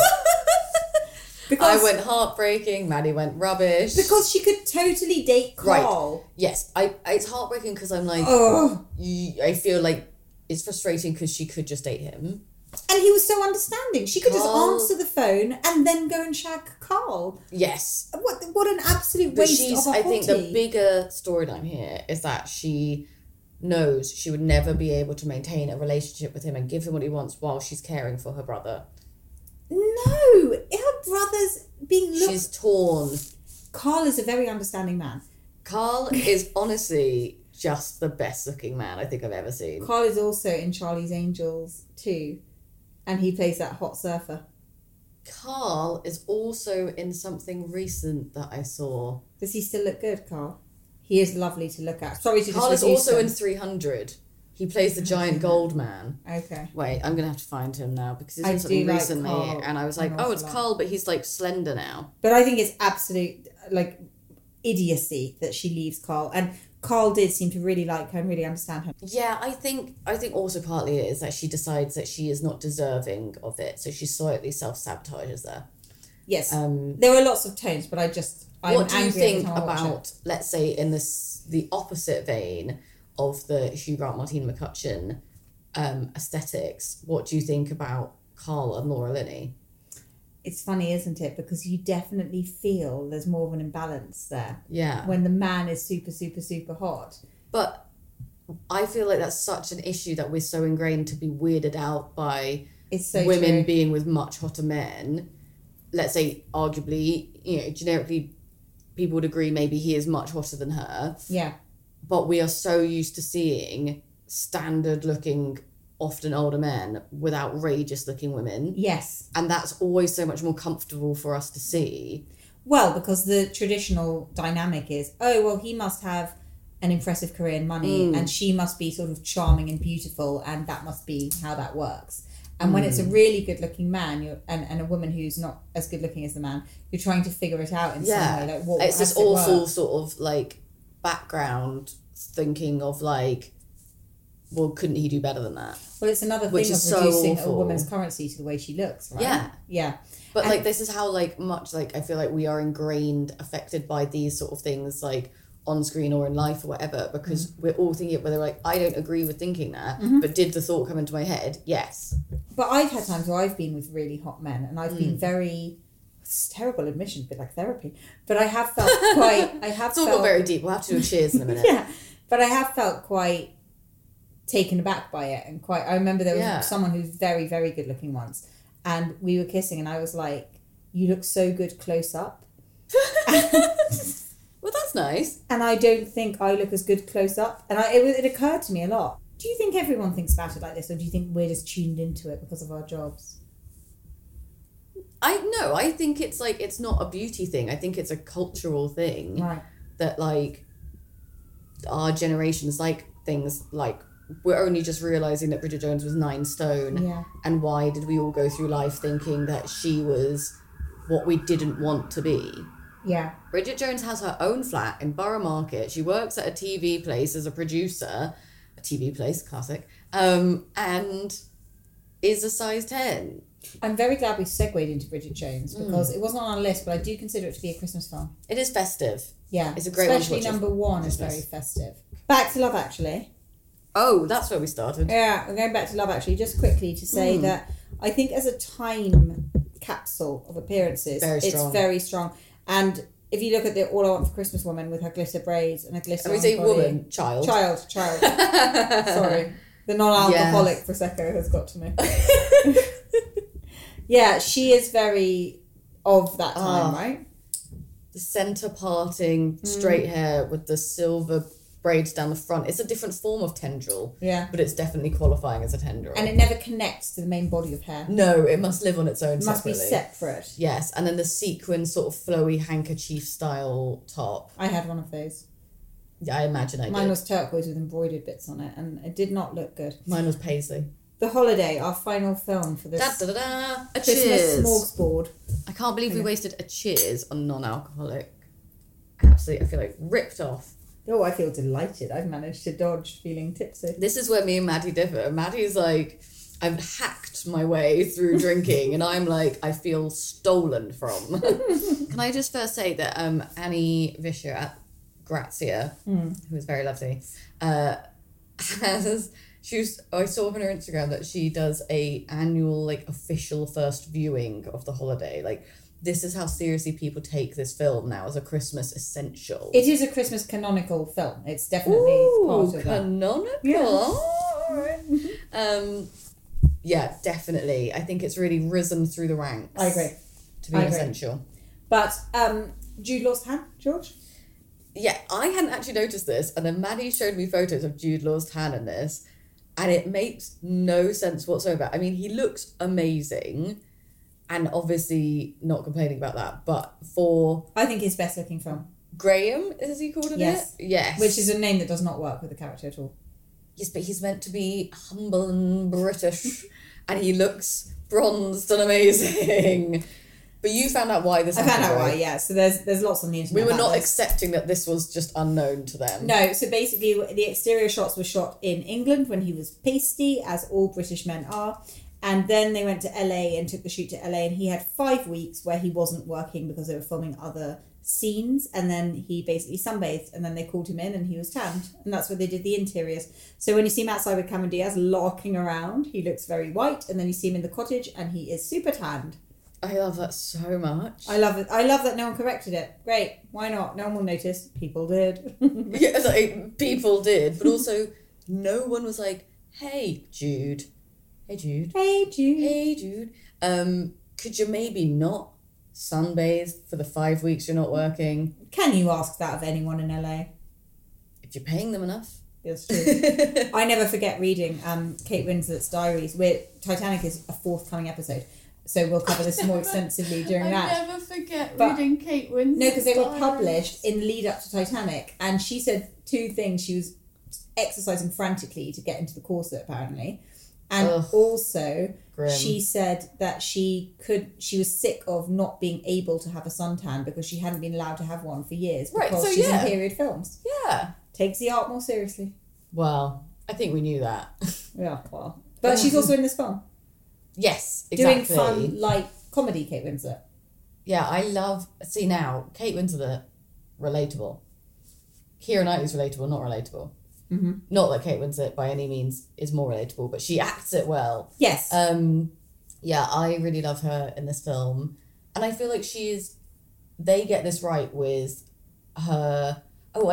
I went heartbreaking, Maddie went rubbish. Because she could totally date Carl. Right. Yes, it's heartbreaking because I'm like, Oh. I feel like it's frustrating because she could just date him. And he was so understanding. She could Carl- just answer the phone and then go and shag Carl. Yes. What an absolute But waste of a I think the hottie. bigger storyline here is that she knows she would never be able to maintain a relationship with him and give him what he wants while she's caring for her brother. No, her brother's being looked... She's torn. Carl is a very understanding man. Carl is honestly just the best looking man I think I've ever seen. Carl is also in Charlie's Angels too, and he plays that hot surfer. Carl is also in something recent that I saw. Does he still look good, Carl? He is lovely to look at. Sorry to Carl is just reduce also him. in 300. He plays the giant gold man. Okay. Wait, I'm going to have to find him now because he's I in something do like recently. Carl And I was like, an oh, awful it's lot. Carl, but he's like slender now. But I think it's absolute, like, idiocy that she leaves Carl. And Carl did seem to really like her and really understand her. Yeah, I think also partly it is that she decides that she is not deserving of it. So she slightly self-sabotages there. Yes. Um, there were lots of tones, but I'm what do you angry every think time I watch about, it. let's say, in the opposite vein of the Hugh Grant, Martine McCutcheon aesthetics? What do you think about Carl and Laura Linney? It's funny, isn't it? Because you definitely feel there's more of an imbalance there. Yeah. When the man is super, super, super hot. But I feel like that's such an issue that we're so ingrained to be weirded out by It's so women true. being with much hotter men. Let's say, arguably, generically, people would agree maybe he is much hotter than her. Yeah. But we are so used to seeing standard-looking, often older men with outrageous-looking women. Yes. And that's always so much more comfortable for us to see. Well, because the traditional dynamic is, oh, well, he must have an impressive career and money, and she must be sort of charming and beautiful, and that must be how that works. And when it's a really good-looking man and a woman who's not as good-looking as the man, you're trying to figure it out in some way. Like, what it's this how does it awful work? sort of like background thinking of like, well, couldn't he do better than that? Well, it's another Which thing of is so reducing a awful. woman's currency to the way she looks, right? Yeah. Yeah. But And- like this is how like much like I feel like we are ingrained, affected by these sort of things like on screen or in life or whatever, because we're all thinking it, whether like I don't agree with thinking that, but did the thought come into my head? Yes. But I've had times where I've been with really hot men, and I've been very. It's a terrible admission, a bit like therapy. But I have felt quite. It's all got very deep. We'll have to do a cheers in a minute. Yeah, but I have felt quite taken aback by it, and quite. I remember there was Yeah. someone who's very, very good looking once, and we were kissing, and I was like, "You look so good close up." Well, that's nice. And I don't think I look as good close up. And it occurred to me a lot. Do you think everyone thinks about it like this, or do you think we're just tuned into it because of our jobs? I think it's like it's not a beauty thing. I think it's a cultural thing. Right. That like our generations like things like we're only just realizing that Bridget Jones was 9 stone. Yeah. And why did we all go through life thinking that she was what we didn't want to be? Yeah. Bridget Jones has her own flat in Borough Market. She works at a TV place as a producer, a TV place, classic, and is a size 10. I'm very glad we segued into Bridget Jones because it wasn't on our list, but I do consider it to be a Christmas film. It is festive. Yeah. It's a great one to Especially watch number 1 is Christmas. very festive. Back to Love Actually. Oh, that's where we started. Yeah, we're going back to Love Actually just quickly to say that I think as a time capsule of appearances, Very it's strong. very strong. And if you look at the All I Want for Christmas woman with her glitter braids and a glitter And we on say body- woman, child. Child. Sorry. The non-alcoholic Prosecco has got to me. Yeah, she is very of that time, right? The centre parting, straight hair with the silver braids down the front. It's a different form of tendril. Yeah. But it's definitely qualifying as a tendril. And it never connects to the main body of hair. No, it must live on its own It must be separately. separate. Yes, and then the sequin sort of flowy handkerchief style top. I had one of those. Yeah, I imagine I did. Mine was turquoise with embroidered bits on it, and it did not look good. Mine was paisley. The Holiday, our final film for this Da, da, da, da. A Christmas cheers. smorgasbord. I can't believe we wasted a cheers on non-alcoholic. Absolutely, I feel like ripped off. Oh, I feel delighted. I've managed to dodge feeling tipsy. This is where me and Maddie differ. Maddie's like, I've hacked my way through drinking, and I'm like, I feel stolen from. Can I just first say that Annie Vischer at Grazia, who is very lovely, I saw on her Instagram that she does a annual like official first viewing of The Holiday. Like, this is how seriously people take this film now as a Christmas essential. It is a Christmas canonical film. It's definitely part of that. Canonical. Yeah, definitely. I think it's really risen through the ranks. I agree. To be I agree. essential. But Jude Law's hand, George? Yeah, I hadn't actually noticed this, and then Maddie showed me photos of Jude Law's tan in this, and it makes no sense whatsoever. I mean, he looks amazing, and obviously not complaining about that, but for I think his best looking film. Graham, is he called in Yes. it? Yes. Which is a name that does not work with the character at all. Yes, but he's meant to be humble and British, and he looks bronzed and amazing. But you found out why this I found happened, out why, right? yeah. So there's lots on the internet. We were about not this. accepting that this was just unknown to them. No, so basically the exterior shots were shot in England when he was pasty, as all British men are. And then they went to LA and took the shoot to LA, and he had 5 weeks where he wasn't working because they were filming other scenes, and then he basically sunbathed, and then they called him in and he was tanned, and that's where they did the interiors. So when you see him outside with Cameron Diaz larking around, he looks very white, and then you see him in the cottage and he is super tanned. I love that so much. I love it. I love that no one corrected it. Great. Why not? No one will notice. People did. Yeah, like, people did, but also no one was like, hey, Jude. Hey, Jude. Hey, Jude. Hey, Jude. Could you maybe not sunbathe for the 5 weeks you're not working? Can you ask that of anyone in LA? If you're paying them enough. It's true. I never forget reading Kate Winslet's diaries, where Titanic is a forthcoming episode. So we'll cover this more extensively during that. I never forget reading Kate Winslet's No, because they were diaries. published in the lead up to Titanic, and she said 2 things. She was exercising frantically to get into the corset, apparently. And also, Grim. she said that she was sick of not being able to have a suntan because she hadn't been allowed to have one for years because she's in period films. Yeah. Takes the art more seriously. Well, I think we knew that. Yeah, well. But she's also in this film. Yes, exactly. Doing fun, light comedy, Kate Winslet. Yeah, I love... See, now, Kate Winslet, relatable. Keira Knightley's relatable, not relatable. Mm-hmm. Not that Kate Winslet, by any means, is more relatable, but she acts it well. Yes. Yeah, I really love her in this film. And I feel like they get this right with her... Oh,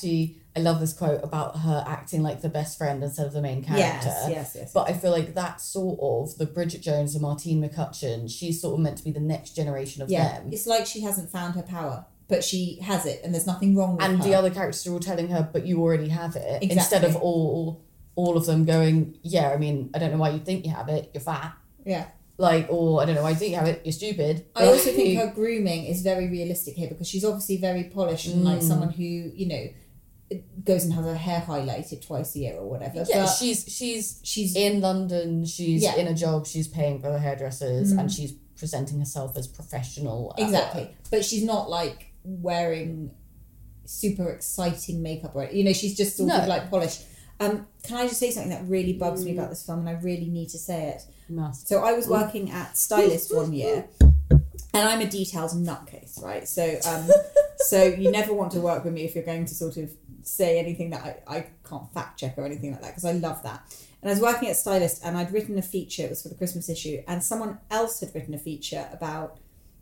I love this quote about her acting like the best friend instead of the main character. Yes. But I feel like that's sort of the Bridget Jones and Martine McCutcheon. She's sort of meant to be the next generation of them. It's like she hasn't found her power, but she has it, and there's nothing wrong with her. And the other characters are all telling her, but you already have it. Exactly. Instead of all of them going, yeah, I mean, I don't know why you think you have it, you're fat. Yeah. Or I don't know why you think you have it, you're stupid. I also think her grooming is very realistic here because she's obviously very polished and like someone who, you know, goes and has her hair highlighted twice a year or whatever. Yeah, but she's in London, she's in a job, she's paying for her hairdressers, and she's presenting herself as professional. Exactly. But she's not like wearing super exciting makeup or, you know, she's just sort of like polished. Can I just say something that really bugs me about this film, and I really need to say it? So I was working at Stylist one year, and I'm a detailed nutcase, right? So so you never want to work with me if you're going to sort of say anything that I can't fact check or anything like that, because I love that. And I was working at Stylist, and I'd written a feature, it was for the Christmas issue, and someone else had written a feature about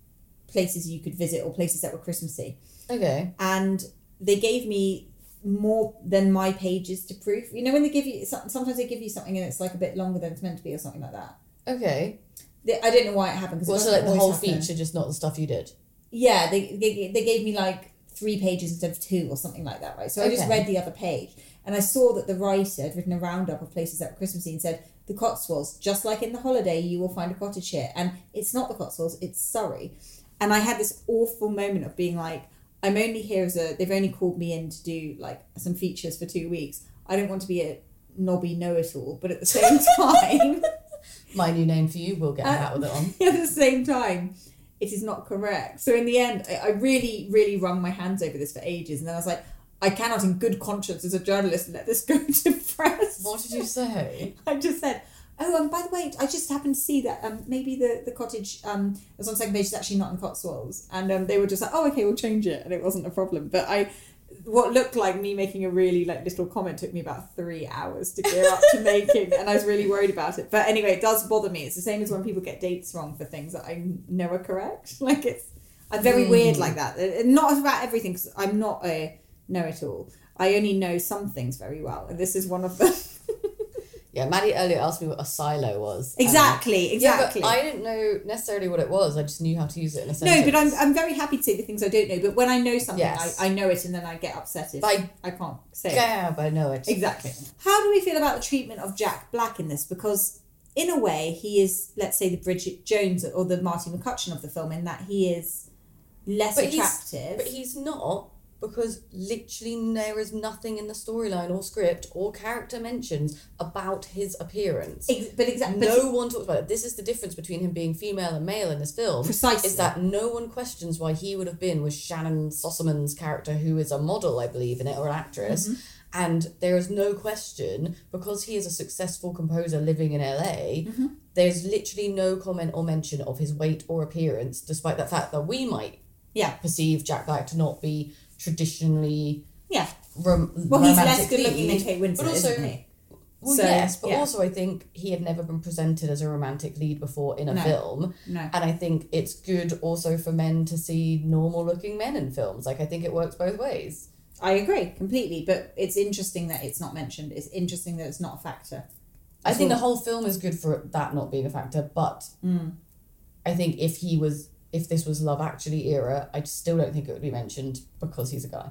places you could visit or places that were Christmassy. Okay. And they gave me more than my pages to proof. You know, when they give you, sometimes they give you something and it's like a bit longer than it's meant to be or something like that. Okay. I don't know why it happened. Well, so like the whole feature, just not the stuff you did? Yeah, they gave me like 3 pages instead of 2 or something like that, right? So I just read the other page and I saw that the writer had written a roundup of places that were Christmassy and said, the Cotswolds, just like in The Holiday, you will find a cottage here. And it's not the Cotswolds, it's Surrey. And I had this awful moment of being like, I'm only here they've only called me in to do like some features for 2 weeks. I don't want to be a knobby know-it-all, but at the same time... My new name for you, we'll get a hat with it on. At the same time, it is not correct. So in the end, I really, really wrung my hands over this for ages. And then I was like, I cannot in good conscience as a journalist let this go to press. What did you say? I just said, oh, by the way, I just happened to see that maybe the cottage that's on the second page is actually not in Cotswolds. And they were just like, oh, okay, we'll change it. And it wasn't a problem. But what looked like me making a really like little comment took me about 3 hours to gear up to making, and I was really worried about it. But anyway, it does bother me. It's the same as when people get dates wrong for things that I know are correct. Like I'm very weird like that. Not about everything, because I'm not a know-it-all. I only know some things very well, and this is one of them. Yeah, Maddie earlier asked me what a silo was. Exactly. Yeah, but I didn't know necessarily what it was. I just knew how to use it in a sentence. No, but I'm very happy to say the things I don't know. But when I know something, Yes. I know it, and then I get upset if I can't say it. Yeah, but I know it. Exactly. How do we feel about the treatment of Jack Black in this? Because in a way, he is, let's say, the Bridget Jones or the Marty McCutcheon of the film, in that he is less attractive. But he's not, because literally there is nothing in the storyline or script or character mentions about his appearance. No one talks about it. This is the difference between him being female and male in this film. Precisely. Is that no one questions why he would have been with Shannon Sossaman's character, who is a model, I believe, in it, or an actress. Mm-hmm. And there is no question, because he is a successful composer living in LA, mm-hmm. there's literally no comment or mention of his weight or appearance, despite the fact that we might perceive Jack Black to not be traditionally well, he's less good looking than Kate Winslet, isn't he? Well, so, yes, but also I think he had never been presented as a romantic lead before in a film. No. And I think it's good also for men to see normal looking men in films. Like, I think it works both ways. I agree completely, but it's interesting that it's not mentioned. It's interesting that it's not a factor. I think the whole film is good for that not being a factor, but I think if this was Love Actually era, I still don't think it would be mentioned because he's a guy.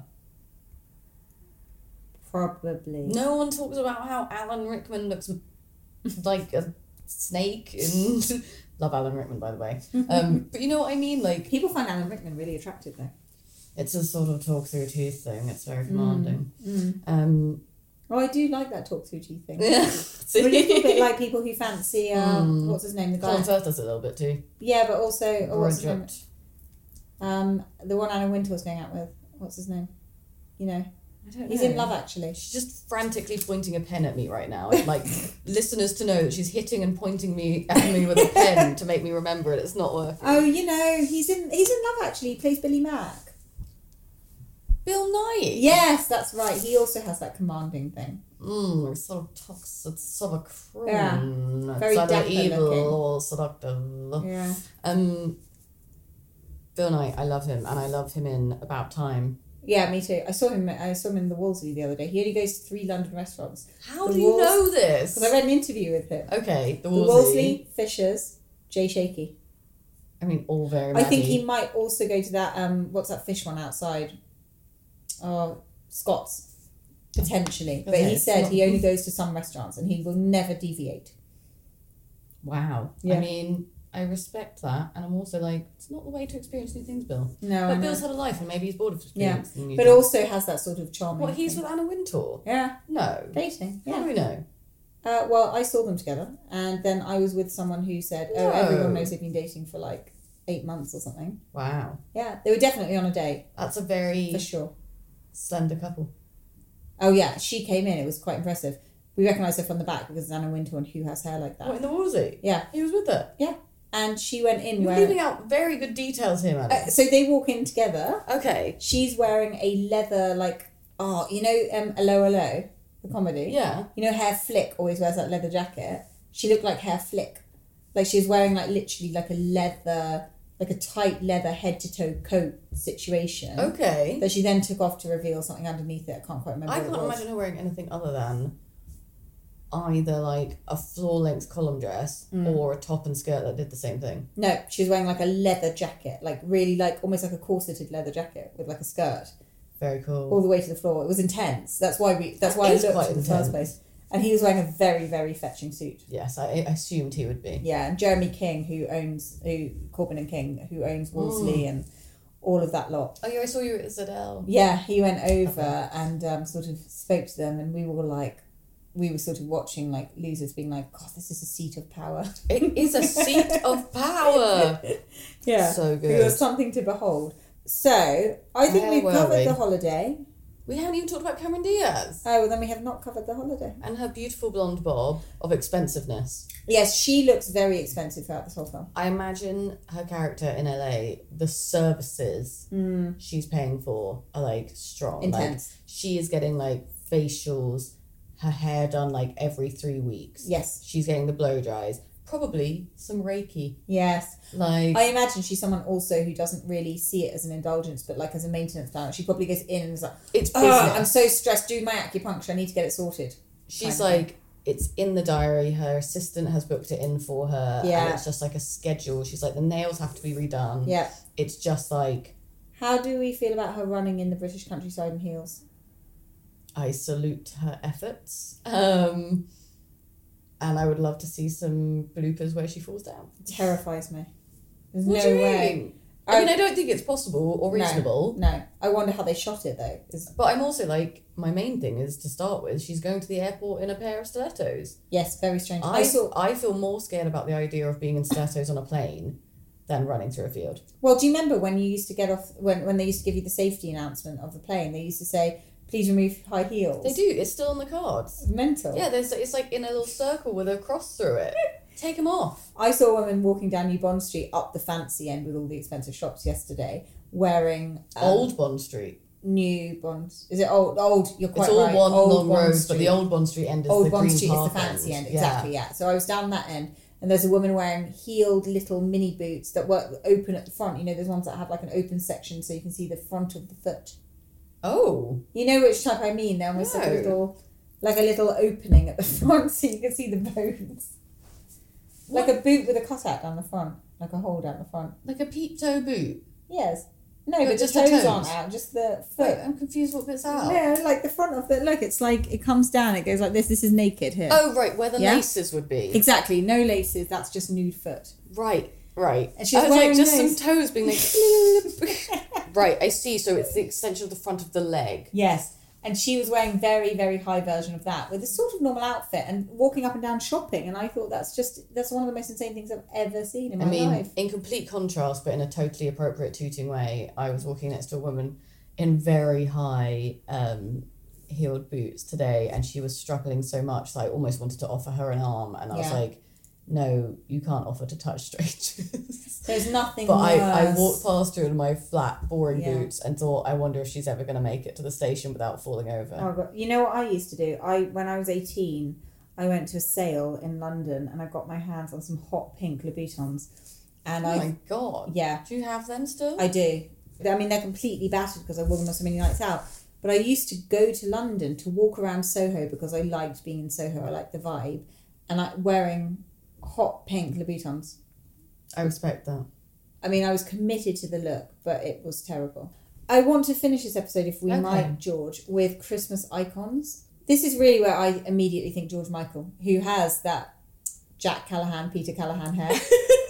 Probably. No one talks about how Alan Rickman looks like a snake in love Alan Rickman, by the way. But you know what I mean? Like, people find Alan Rickman really attractive though. it's a sort of talk through teeth thing. It's very commanding. Oh, I do like that talk through teeth thing. Yeah. We're a little bit like people who fancy what's his name, the guy. Colin Firth does it a little bit too. Yeah, but also what's his name? Bridget. The one Anna Wintour was going out with. What's his name? You know. I don't know. He's in Love Actually. She's just frantically pointing a pen at me right now. I'd like listeners to know that she's hitting and pointing at me with a pen to make me remember it. It's not working. Oh, you know, he's in Love Actually. He plays Billy Mack. Bill Nighy. Yes, that's right. He also has that commanding thing. It's sort of toxic, it's sort of cruel. Yeah. Very it's either dapper evil looking. or seductive. Yeah. Bill Nighy, I love him, and I love him in About Time. Yeah, me too. I saw him in the Wolseley the other day. He only goes to 3 London restaurants. How do you know this? Because I read an interview with him. Okay, the Wolseley, Fishers, Jay Shaky. I mean, all very I think Maddie. he might also go to that, what's that fish one outside? Scott's. Potentially. But Okay, he said not- he only goes to some restaurants and he will never deviate. Wow. Yeah. I mean, I respect that, and I'm also like, it's not the way to experience new things, Bill. No, But I Bill's know. had a life, and maybe he's bored of Yeah, experiencing new but things. also has that sort of charming What, he's thing. with Anna Wintour? Yeah, No. dating. How Yeah. do we know? Well, I saw them together, and then I was with someone who said, "Oh, No. everyone knows they've been dating for like 8 months or something." Wow. Yeah, they were definitely on a date That's a very for sure. slender couple. Oh yeah, she came in. It was quite impressive. We recognised her from the back because it's Anna Wintour, who has hair like that. What, in the Wolsey? Yeah, He was with her. yeah. And she went in You're leaving out very good details here, madam. so they walk in together. Okay. She's wearing a leather you know, Hello Hello, the comedy. Yeah. You know, Hair Flick always wears that leather jacket. She looked like Hair Flick. Like she was wearing literally a leather, like a tight leather head to toe coat situation. Okay. That she then took off to reveal something underneath it. I can't quite remember I what can't it was. imagine her wearing anything other than either like a floor-length column dress or a top and skirt that did the same thing. No, she was wearing like a leather jacket, like really like almost like a corseted leather jacket with like a skirt Very cool. all the way to the floor. It was intense. That's why I is looked quite in the first intense. place. And he was wearing a very, very fetching suit. Yes, I assumed he would be. Yeah, and Jeremy King, Corbin and King, who owns Wolseley and all of that lot. Oh yeah, I saw you at Zadell. Yeah, he went over and sort of spoke to them, and we were sort of watching like losers being like, God, this is a seat of power. It is a seat of power. Yeah. So good. It was something to behold. So, I think Where we've were covered we? the holiday. We haven't even talked about Cameron Diaz Oh, well, then we have not covered the holiday. and her beautiful blonde bob of expensiveness. Yes, she looks very expensive throughout this whole film. I imagine her character in LA, the services she's paying for are like strong. Intense. Like, she is getting like facials, her hair done like every 3 weeks. Yes. She's getting the blow dries. Probably some Reiki. Yes. Like, I imagine she's someone also who doesn't really see it as an indulgence, but like as a maintenance plan. She probably goes in and is like, it's oh, business. I'm so stressed doing my acupuncture. I need to get it sorted. She's kind of like, it's in the diary. Her assistant has booked it in for her. Yeah. And it's just like a schedule. She's like, the nails have to be redone. Yeah. It's just like, How do we feel about her running in the British countryside in heels? I salute her efforts. And I would love to see some bloopers where she falls down. It terrifies me. There's What no do you way. mean? I mean, I don't think it's possible or reasonable. No. I wonder how they shot it though. 'Cause- But I'm also like, my main thing is to start with, she's going to the airport in a pair of stilettos. yes, very strange. I feel more scared about the idea of being in stilettos on a plane than running through a field. Well, do you remember when you used to get off, when they used to give you the safety announcement of the plane, they used to say, please remove high heels? They do. It's still on the cards. Mental. Yeah, it's like in a little circle with a cross through it. Take them off. I saw a woman walking down New Bond Street up the fancy end with all the expensive shops yesterday, wearing Old Bond Street. New Bond. Is it old? Old. You're quite It's all right. one Old long Bond road, but Street. the Old Bond Street end is Old the Bond Green Street is the Park fancy end. Yeah. Exactly. Yeah. So I was down that end, and there's a woman wearing heeled little mini boots that were open at the front. You know, those ones that have like an open section so you can see the front of the foot. Oh. You know which type I mean? They're almost No. like a little opening at the front so you can see the bones. What? Like a boot with a cutout down the front. Like a hole down the front. Like a peep toe boot. Yes. No, But but just the the toes toes? aren't out, just the Wait, foot. I'm confused what bit's out. No, like the front of the... Look, it's like it comes down, it goes like this. This is naked here. Oh, right, where the Yeah? laces would be. Exactly, no laces, that's just nude foot. Right. And she's I was wearing like, just those. some toes being like... Right, I see. So it's the extension of the front of the leg. Yes. And she was wearing very, very high version of that with a sort of normal outfit and walking up and down shopping. And I thought that's one of the most insane things I've ever seen in my life. In complete contrast, but in a totally appropriate tooting way, I was walking next to a woman in very high heeled boots today, and she was struggling so much that I almost wanted to offer her an arm. And I was Yeah. like, no, you can't offer to touch strangers. There's nothing But worse. I walked past her in my flat, boring Yeah. boots and thought, I wonder if she's ever going to make it to the station without falling over. Oh, God. You know what I used to do? When I was 18, I went to a sale in London and I got my hands on some hot pink Louboutins. And Oh my God. Yeah. Do you have them still? I do. I mean, they're completely battered because I wore them on so many nights out. But I used to go to London to walk around Soho because I liked being in Soho. I liked the vibe. And wearing hot pink Louboutins. I respect that. I mean, I was committed to the look, but it was terrible. I want to finish this episode, if we Okay. might, George, with Christmas icons. This is really where I immediately think George Michael, who has that Jack Callahan, Peter Callahan hair.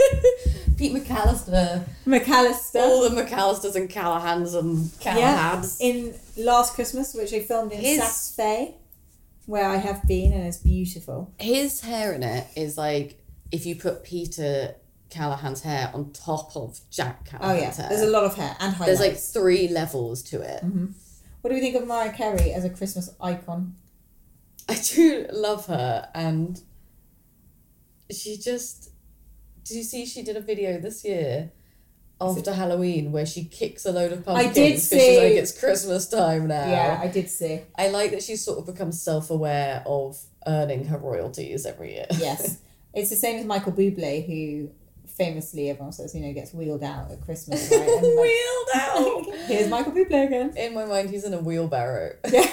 Pete McAllister. McAllister. All the McAllisters and Callahans and Callahans. In Last Christmas, which they filmed in His- Saas-Fee, where I have been, and it's beautiful. His hair in it is like if you put Peter Callahan's hair on top of Jack Oh Callahan's yeah, hair. there's a lot of hair and highlights. There's like 3 levels to it. What do we think of Mariah Carey as a Christmas icon? I do love her, and she just... Did you see she did a video this year after Halloween where she kicks a load of pumpkins did because see. she's like, it's Christmas time now. Yeah, I did see. I like that she's sort of become self-aware of earning her royalties every year. Yes. It's the same as Michael Bublé, who famously, everyone says, gets wheeled out at Christmas, right? And Wheeled out! Here's Michael Bublé again. In my mind, he's in a wheelbarrow.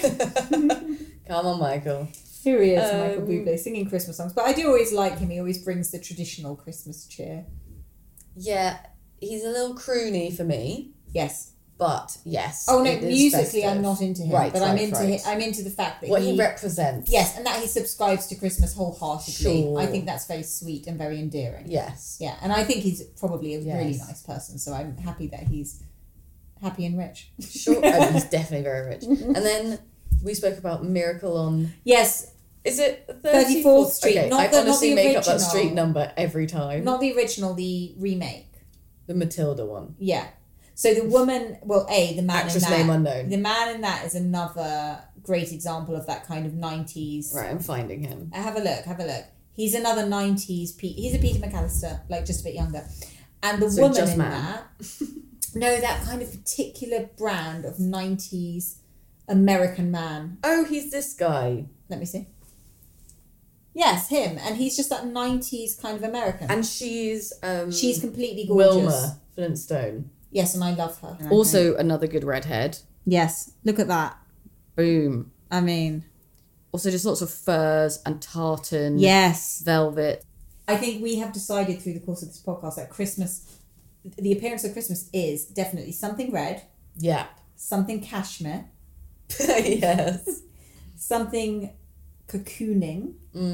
Come on, Michael. Here he is, Michael Bublé, singing Christmas songs. But I do always like him. He always brings the traditional Christmas cheer. Yeah, he's a little croony for me, Yes. but yes. Oh no, it is musically festive. I'm not into him, Right, but right, I'm into right. I'm into the fact that What he represents. Yes, and that he subscribes to Christmas wholeheartedly. Sure. I think that's very sweet and very endearing. Yes. Yeah, and I think he's probably a really Yes. nice person, so I'm happy that he's happy and rich. Sure. Oh, he's definitely very rich. And then we spoke about Miracle on... Yes, Is it 34th Street, Okay, not I the- not honestly the make up that original. street number every time. not the original, the remake. The Matilda one. Yeah. So the woman, the man Actress in that. name unknown. The man in that is another great example of that kind of 90s. Right, I'm finding him. Have a look. He's another 90s, he's a Peter McAllister, like just a bit younger. And the So woman just in man. that, no, that kind of particular brand of 90s American man. Oh, he's this guy. Let me see. Yes, him. And he's just that 90s kind of American. And she's... she's completely gorgeous. Wilma Flintstone. Yes, and I love her. Also another good redhead. Yes, look at that. Boom. I mean, Also just lots of furs and tartan. yes. Velvet. I think we have decided through the course of this podcast that Christmas, the appearance of Christmas is definitely something red, Yeah. something cashmere, Yes. something cocooning,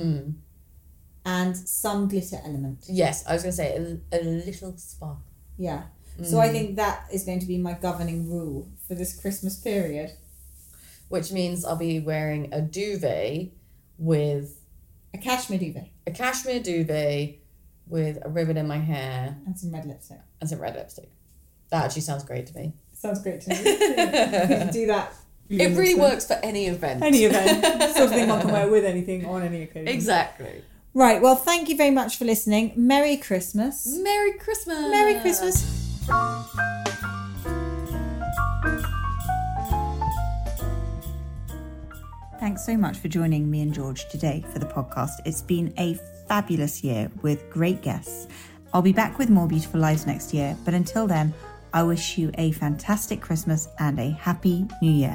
and some glitter element. Yes, I was going to say a little spark. Yeah. So I think that is going to be my governing rule for this Christmas period. Which means I'll be wearing a duvet with... A cashmere duvet A cashmere duvet with a ribbon in my hair and some red lipstick. and some red lipstick. That actually sounds great to me. Sounds great to me. You can do that. It really works for any event. Any event. Sort of thing one can wear with anything on any occasion. Exactly. Right, well, thank you very much for listening. Merry Christmas. Merry Christmas. Merry Christmas. Thanks so much for joining me and George today for the podcast. It's been a fabulous year with great guests. I'll be back with more Beautiful Lives next year, but until then, I wish you a fantastic Christmas and a happy New Year.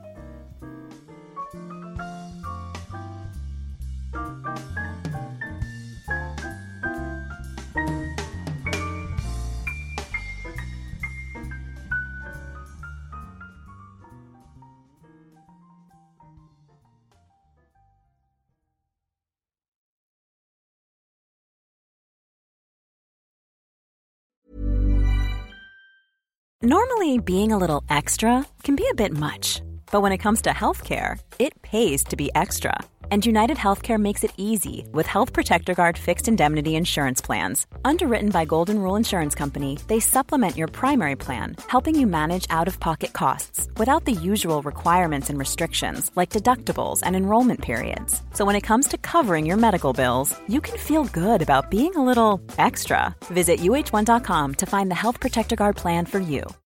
Normally, being a little extra can be a bit much, but when it comes to healthcare, it pays to be extra. And United Healthcare makes it easy with Health Protector Guard fixed indemnity insurance plans. Underwritten by Golden Rule Insurance Company, they supplement your primary plan, helping you manage out-of-pocket costs without the usual requirements and restrictions like deductibles and enrollment periods. So when it comes to covering your medical bills, you can feel good about being a little extra. Visit uh1.com to find the Health Protector Guard plan for you.